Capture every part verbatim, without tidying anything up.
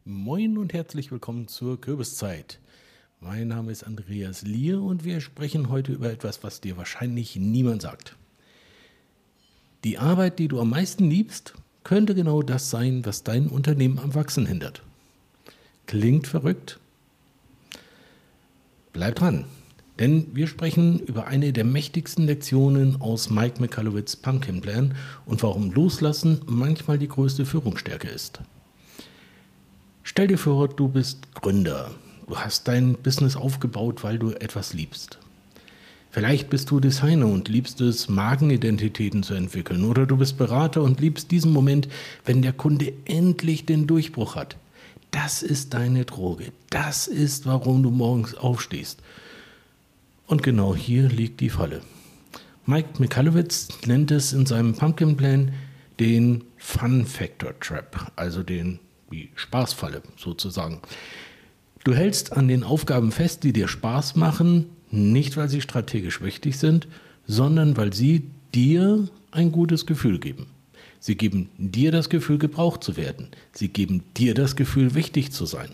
Moin und herzlich willkommen zur Kürbiszeit. Mein Name ist Andreas Lier und wir sprechen heute über etwas, was dir wahrscheinlich niemand sagt. Die Arbeit, die du am meisten liebst, könnte genau das sein, was dein Unternehmen am Wachsen hindert. Klingt verrückt? Bleib dran, denn wir sprechen über eine der mächtigsten Lektionen aus Mike Michalowicz' Pumpkin Plan und warum Loslassen manchmal die größte Führungsstärke ist. Stell dir vor, du bist Gründer. Du hast dein Business aufgebaut, weil du etwas liebst. Vielleicht bist du Designer und liebst es, Markenidentitäten zu entwickeln. Oder du bist Berater und liebst diesen Moment, wenn der Kunde endlich den Durchbruch hat. Das ist deine Droge. Das ist, warum du morgens aufstehst. Und genau hier liegt die Falle. Mike Michalowicz nennt es in seinem Pumpkin Plan den Fun Factor Trap, also den die Spaßfalle sozusagen. Du hältst an den Aufgaben fest, die dir Spaß machen, nicht weil sie strategisch wichtig sind, sondern weil sie dir ein gutes Gefühl geben. Sie geben dir das Gefühl, gebraucht zu werden. Sie geben dir das Gefühl, wichtig zu sein.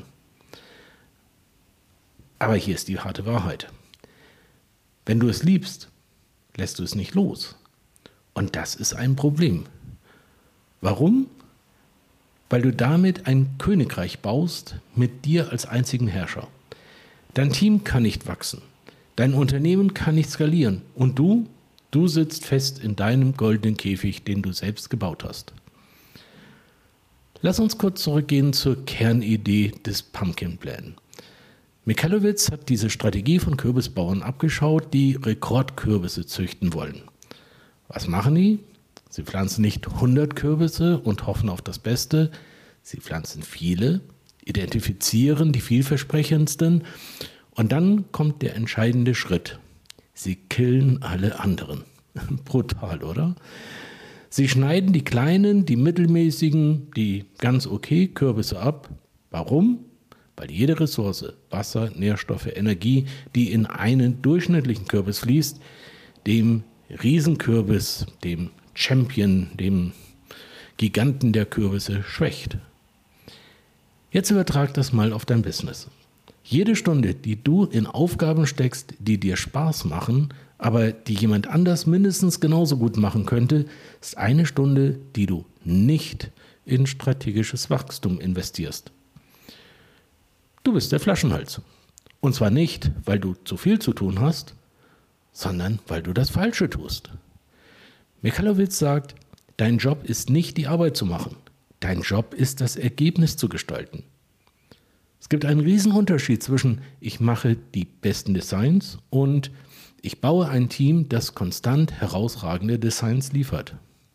Aber hier ist die harte Wahrheit. Wenn du es liebst, lässt du es nicht los. Und das ist ein Problem. Warum? Weil du damit ein Königreich baust mit dir als einzigen Herrscher. Dein Team kann nicht wachsen, dein Unternehmen kann nicht skalieren und du, du sitzt fest in deinem goldenen Käfig, den du selbst gebaut hast. Lass uns kurz zurückgehen zur Kernidee des Pumpkin Plan. Michalowicz hat diese Strategie von Kürbisbauern abgeschaut, die Rekordkürbisse züchten wollen. Was machen die? Sie pflanzen nicht hundert Kürbisse und hoffen auf das Beste. Sie pflanzen viele, identifizieren die vielversprechendsten und dann kommt der entscheidende Schritt. Sie killen alle anderen. Brutal, oder? Sie schneiden die kleinen, die mittelmäßigen, die ganz okay Kürbisse ab. Warum? Weil jede Ressource, Wasser, Nährstoffe, Energie, die in einen durchschnittlichen Kürbis fließt, dem Riesenkürbis, dem Champion, dem Giganten der Kürbisse, schwächt. Jetzt übertrag das mal auf dein Business. Jede Stunde, die du in Aufgaben steckst, die dir Spaß machen, aber die jemand anders mindestens genauso gut machen könnte, ist eine Stunde, die du nicht in strategisches Wachstum investierst. Du bist der Flaschenhals. Und zwar nicht, weil du zu viel zu tun hast, sondern weil du das Falsche tust. Michalowicz sagt, dein Job ist nicht die Arbeit zu machen. Dein Job ist das Ergebnis zu gestalten. Es gibt einen riesen Unterschied zwischen ich mache die besten Designs und ich baue ein Team, das konstant herausragende Designs liefert.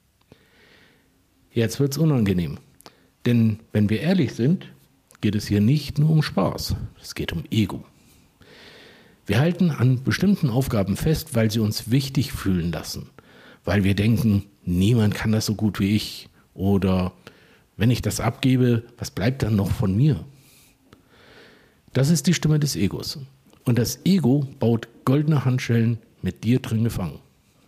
Jetzt wird's unangenehm. Denn wenn wir ehrlich sind, geht es hier nicht nur um Spaß. Es geht um Ego. Wir halten an bestimmten Aufgaben fest, weil sie uns wichtig fühlen lassen. Weil wir denken, niemand kann das so gut wie ich. Oder wenn ich das abgebe, was bleibt dann noch von mir? Das ist die Stimme des Egos. Und das Ego baut goldene Handschellen mit dir drin gefangen.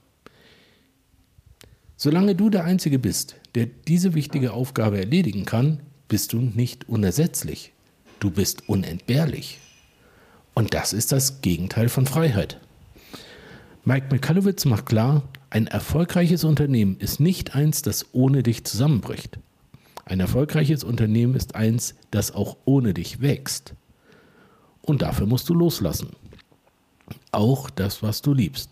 Solange du der Einzige bist, der diese wichtige Aufgabe erledigen kann, bist du nicht unersetzlich. Du bist unentbehrlich. Und das ist das Gegenteil von Freiheit. Mike Michalowicz macht klar, ein erfolgreiches Unternehmen ist nicht eins, das ohne dich zusammenbricht. Ein erfolgreiches Unternehmen ist eins, das auch ohne dich wächst. Und dafür musst du loslassen. Auch das, was du liebst.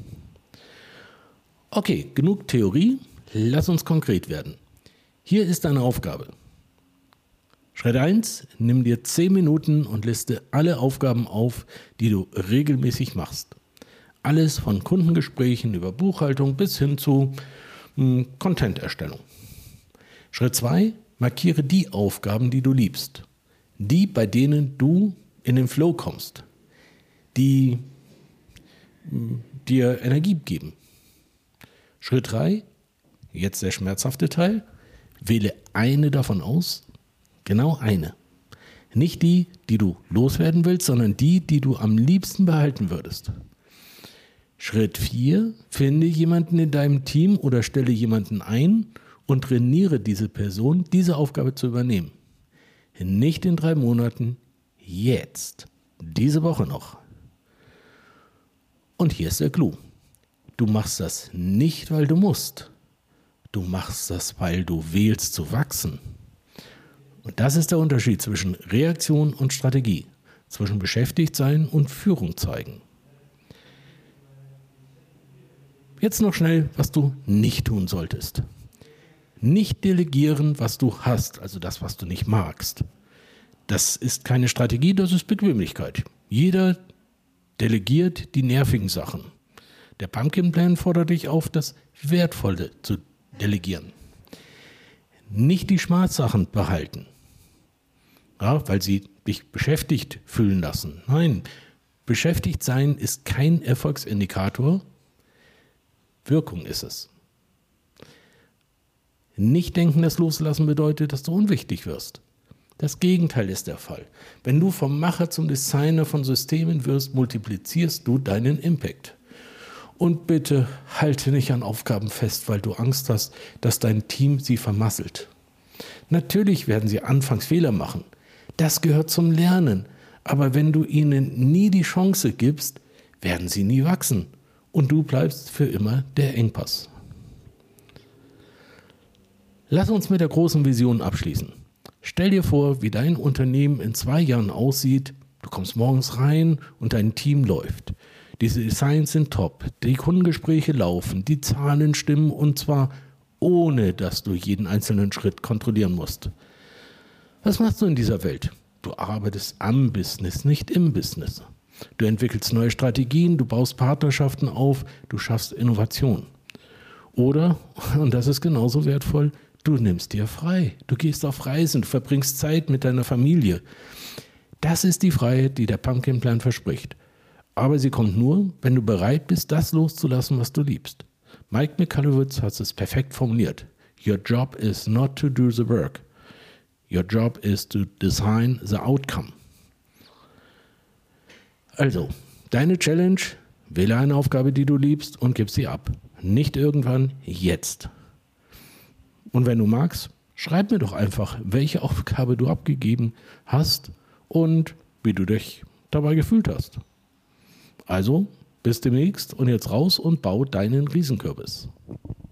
Okay, genug Theorie, lass uns konkret werden. Hier ist deine Aufgabe. Schritt eins, nimm dir zehn Minuten und liste alle Aufgaben auf, die du regelmäßig machst. Alles von Kundengesprächen über Buchhaltung bis hin zu mh, Content-Erstellung. Schritt zwei, markiere die Aufgaben, die du liebst. Die, bei denen du in den Flow kommst. Die mh, dir Energie geben. Schritt drei, jetzt der schmerzhafte Teil. Wähle eine davon aus. Genau eine. Nicht die, die du loswerden willst, sondern die, die du am liebsten behalten würdest. Schritt vier, finde jemanden in deinem Team oder stelle jemanden ein und trainiere diese Person, diese Aufgabe zu übernehmen. Nicht in drei Monaten, jetzt. Diese Woche noch. Und hier ist der Clou. Du machst das nicht, weil du musst. Du machst das, weil du wählst zu wachsen. Und das ist der Unterschied zwischen Reaktion und Strategie, zwischen Beschäftigtsein und Führung zeigen. Jetzt noch schnell, was du nicht tun solltest. Nicht delegieren, was du hast, also das, was du nicht magst. Das ist keine Strategie, das ist Bequemlichkeit. Jeder delegiert die nervigen Sachen. Der Pumpkin Plan fordert dich auf, das Wertvolle zu delegieren. Nicht die Schmerzsachen behalten, ja, weil sie dich beschäftigt fühlen lassen. Nein, beschäftigt sein ist kein Erfolgsindikator, Wirkung ist es. Nicht denken, dass Loslassen bedeutet, dass du unwichtig wirst. Das Gegenteil ist der Fall. Wenn du vom Macher zum Designer von Systemen wirst, multiplizierst du deinen Impact. Und bitte halte nicht an Aufgaben fest, weil du Angst hast, dass dein Team sie vermasselt. Natürlich werden sie anfangs Fehler machen. Das gehört zum Lernen. Aber wenn du ihnen nie die Chance gibst, werden sie nie wachsen. Und du bleibst für immer der Engpass. Lass uns mit der großen Vision abschließen. Stell dir vor, wie dein Unternehmen in zwei Jahren aussieht. Du kommst morgens rein und dein Team läuft. Diese Designs sind top, die Kundengespräche laufen, die Zahlen stimmen und zwar ohne, dass du jeden einzelnen Schritt kontrollieren musst. Was machst du in dieser Welt? Du arbeitest am Business, nicht im Business. Du entwickelst neue Strategien, du baust Partnerschaften auf, du schaffst Innovation. Oder, und das ist genauso wertvoll, du nimmst dir frei. Du gehst auf Reisen, du verbringst Zeit mit deiner Familie. Das ist die Freiheit, die der Pumpkin Plan verspricht. Aber sie kommt nur, wenn du bereit bist, das loszulassen, was du liebst. Mike Michalowicz hat es perfekt formuliert. Your job is not to do the work. Your job is to design the outcome. Also, deine Challenge, wähle eine Aufgabe, die du liebst und gib sie ab. Nicht irgendwann, jetzt. Und wenn du magst, schreib mir doch einfach, welche Aufgabe du abgegeben hast und wie du dich dabei gefühlt hast. Also, bis demnächst und jetzt raus und bau deinen Riesenkürbis.